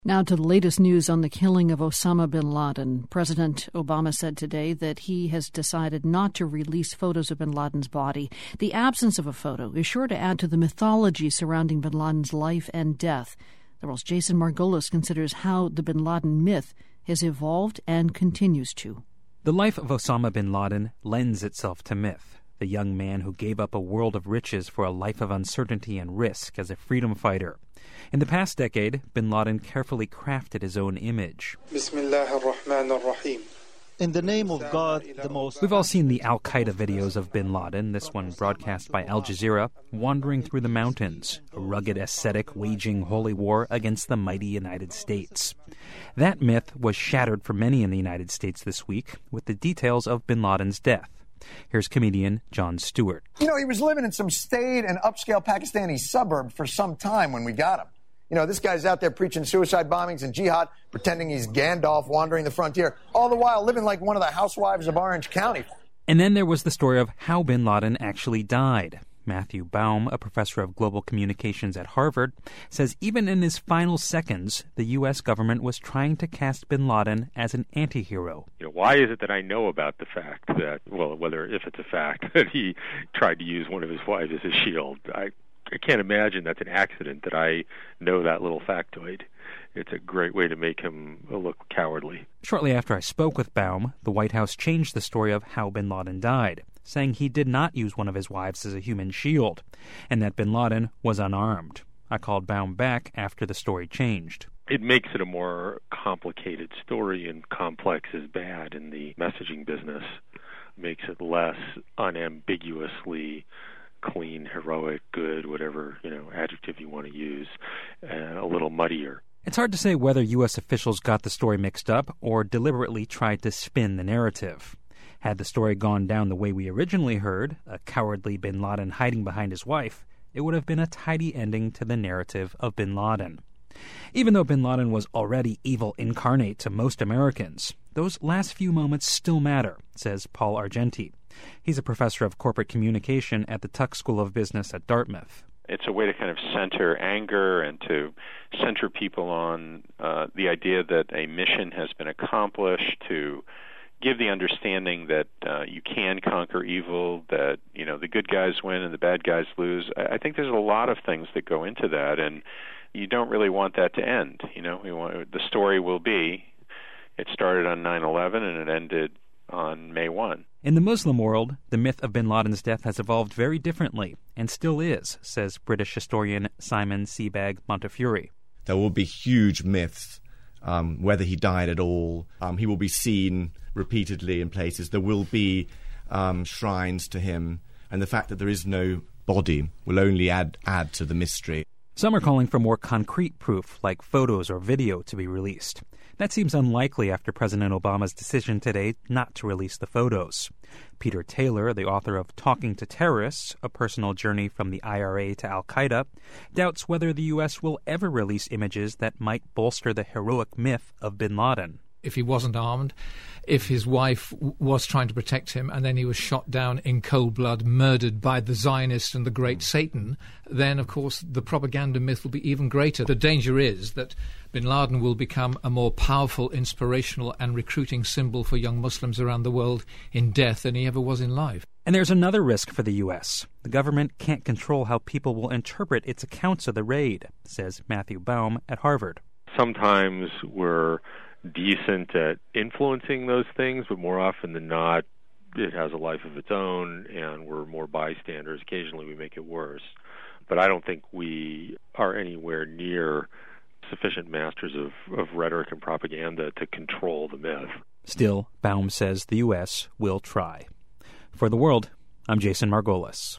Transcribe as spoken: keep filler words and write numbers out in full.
Now to the latest news on the killing of Osama bin Laden. President Obama said today that he has decided not to release photos of bin Laden's body. The absence of a photo is sure to add to the mythology surrounding bin Laden's life and death. The world's Jason Margolis considers how the bin Laden myth has evolved and continues to. The life of Osama bin Laden lends itself to myth. The young man who gave up a world of riches for a life of uncertainty and risk as a freedom fighter. In the past decade, bin Laden carefully crafted his own image. Bismillahir-Rahmanir-Rahim. In the name of God, the most... We've all seen the Al-Qaeda videos of bin Laden, this one broadcast by Al Jazeera, wandering through the mountains, a rugged ascetic waging holy war against the mighty United States. That myth was shattered for many in the United States this week with the details of bin Laden's death. Here's comedian Jon Stewart. You know, he was living in some staid and upscale Pakistani suburb for some time when we got him. You know, this guy's out there preaching suicide bombings and jihad, pretending he's Gandalf wandering the frontier, all the while living like one of the housewives of Orange County. And then there was the story of how bin Laden actually died. Matthew Baum, a professor of global communications at Harvard, says even in his final seconds, the U S government was trying to cast bin Laden as an anti-hero. You know, why is it that I know about the fact that, well, whether if it's a fact that he tried to use one of his wives as a shield? I, I can't imagine that's an accident that I know that little factoid. It's a great way to make him look cowardly. Shortly after I spoke with Baum, the White House changed the story of how bin Laden died, saying he did not use one of his wives as a human shield, and that bin Laden was unarmed. I called Baum back after the story changed. It makes it a more complicated story, and complex is bad in the messaging business. It makes it less unambiguously clean, heroic, good, whatever, you know, adjective you want to use, and a little muddier. It's hard to say whether U S officials got the story mixed up or deliberately tried to spin the narrative. Had the story gone down the way we originally heard, a cowardly bin Laden hiding behind his wife, it would have been a tidy ending to the narrative of bin Laden. Even though bin Laden was already evil incarnate to most Americans, those last few moments still matter, says Paul Argenti. He's a professor of corporate communication at the Tuck School of Business at Dartmouth. It's a way to kind of center anger and to center people on uh, the idea that a mission has been accomplished, to give the understanding that uh, you can conquer evil, that, you know, the good guys win and the bad guys lose. I, I think there's a lot of things that go into that, and you don't really want that to end. You know, we want, the story will be, it started on nine eleven and it ended on May first. In the Muslim world, the myth of bin Laden's death has evolved very differently, and still is, says British historian Simon Sebag Montefiore. There will be huge myths, um, whether he died at all. Um, he will be seen repeatedly in places. There will be um, shrines to him, and the fact that there is no body will only add add to the mystery. Some are calling for more concrete proof, like photos or video, to be released. That seems unlikely after President Obama's decision today not to release the photos. Peter Taylor, the author of Talking to Terrorists, A Personal Journey from the I R A to Al-Qaeda, doubts whether the U S will ever release images that might bolster the heroic myth of bin Laden. If he wasn't armed, if his wife w- was trying to protect him, and then he was shot down in cold blood, murdered by the Zionist and the great Satan, then, of course, the propaganda myth will be even greater. The danger is that bin Laden will become a more powerful, inspirational and recruiting symbol for young Muslims around the world in death than he ever was in life. And there's another risk for the U S. The government can't control how people will interpret its accounts of the raid, says Matthew Baum at Harvard. Sometimes we're decent at influencing those things, but more often than not, it has a life of its own, and we're more bystanders. Occasionally we make it worse. But I don't think we are anywhere near sufficient masters of, of rhetoric and propaganda to control the myth. Still, Baum says the U S will try. For The World, I'm Jason Margolis.